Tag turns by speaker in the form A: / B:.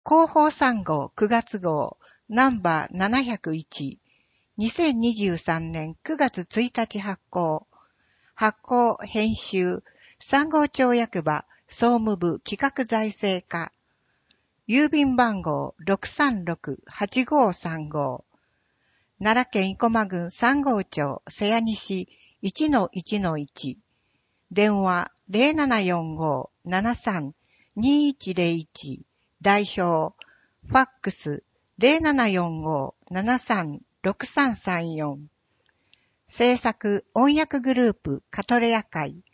A: 広報3号9月号ナンバー701、2023年9月1日発行。発行編集三号町役場総務部企画財政課。郵便番号636-8535。奈良県生駒郡三号町瀬谷西 1-1-1。電話0745-73-2101。代表、ファックス 0745-73-6334。制作音訳グループカトレア会。